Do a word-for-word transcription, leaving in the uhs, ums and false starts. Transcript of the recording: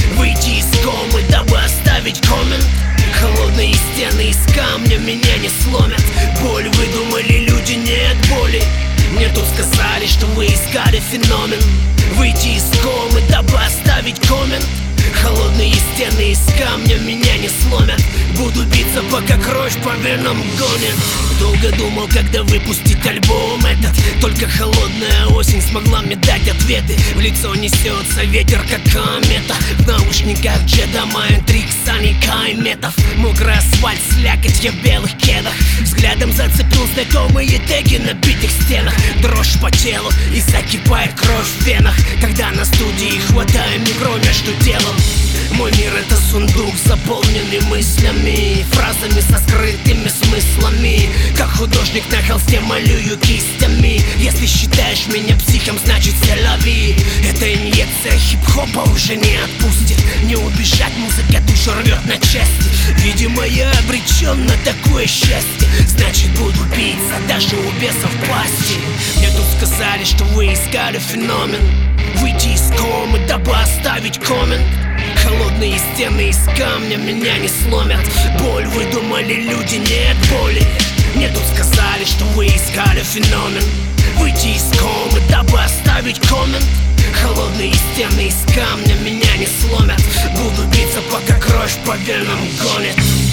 Выйти из комы, дабы оставить коммент. Холодные стены из камня меня не сломят. Боль выдумали люди, нет боли. Мне тут сказали, что вы искали феномен. Выйти из комы, дабы оставить коммент. Холодные стены из камня меня не сломят. Буду биться, пока кровь по венам гонит. Долго думал, когда выпустить альбом этот. Только холодная осень смогла мне дать ответы. В лицо несется ветер, как комета. В наушниках Джеда Майнтрикс, Саника и Метов. Мокрый асфальт, слякоть в белых кедах. Взглядом зацепил знакомые теги на битых стенах. Дрожь по телу и закипает кровь в венах. Когда на студии хватаем микро между делом. Мой мир — это сундук, заполненный мыслями, фразами со скрытыми смыслами. Как художник на холсте малюю кистями. Если считаешь меня психом, значит селяви. Эта инъекция хип-хопа уже не отпустит. Не убежать, музыка душу рвет на части. Видимо, я обречен на такое счастье. Значит, буду биться даже у бесов пасти. Мне тут сказали, что вы искали феномен. Выйти из комы, дабы оставить коммент. Холодные стены из камня меня не сломят. Боль выдумали люди, нет боли. Мне тут сказали, что вы искали феномен. Выйти из комы, дабы оставить коммент. Холодные стены из камня меня не сломят. Буду биться, пока кровь по венам гонит.